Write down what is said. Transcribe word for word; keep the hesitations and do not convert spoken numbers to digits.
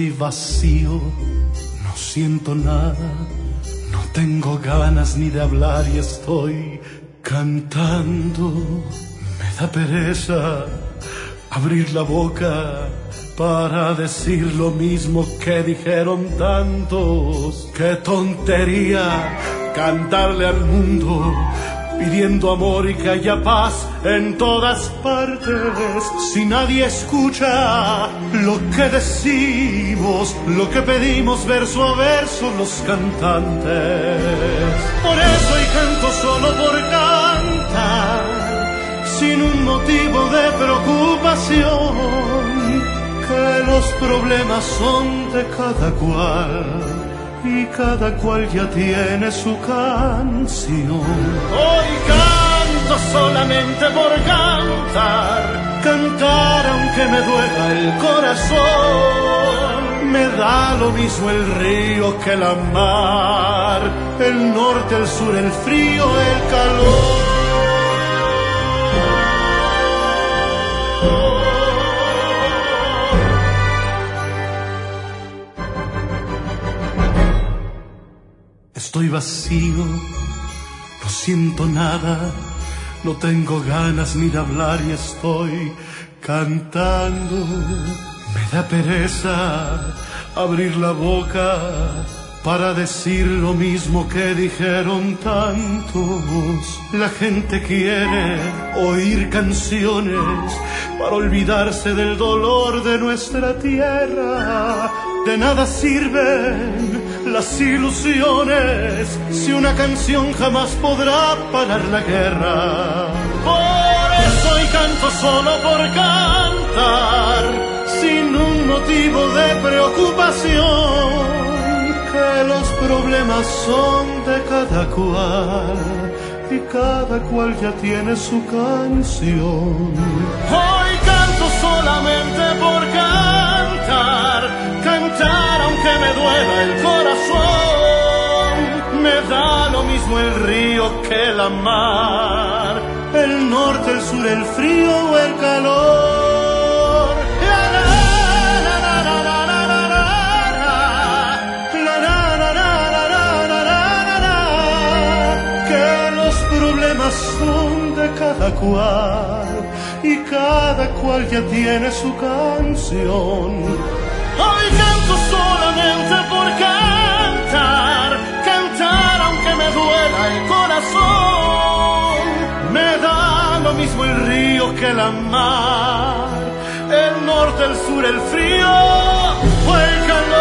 Estoy vacío, no siento nada, no tengo ganas ni de hablar y estoy cantando. Me da pereza abrir la boca para decir lo mismo que dijeron tantos. ¡Qué tontería cantarle al mundo pidiendo amor y que haya paz en todas partes! Si nadie escucha lo que decimos, lo que pedimos verso a verso los cantantes. Por eso y canto solo por cantar, sin un motivo de preocupación, que los problemas son de cada cual y cada cual ya tiene su canción. Hoy canto solamente por cantar, cantar aunque me duela el corazón. Me da lo mismo el río que la mar, el norte, el sur, el frío, el calor. Estoy vacío, no siento nada, no tengo ganas ni de hablar y estoy cantando. Me da pereza abrir la boca para decir lo mismo que dijeron tantos. La gente quiere oír canciones para olvidarse del dolor de nuestra tierra. De nada sirven las ilusiones si una canción jamás podrá parar la guerra. Por eso y canto solo por cantar, sin un motivo de preocupación, que los problemas son de cada cual y cada cual ya tiene su canción. Hoy canto solamente por cantar, cantar aunque me duela el corazón. Me da lo mismo el río que la mar, el norte, el sur, el frío o el calor. La, la, la, la, la, la, la, la, la, la, la, la, la, que los problemas son de cada cual y cada cual ya tiene su canción. Hoy canto solamente por cantar, cantar aunque me duela el corazón. Me da lo mismo el río que la mar, el norte, el sur, el frío o el calor.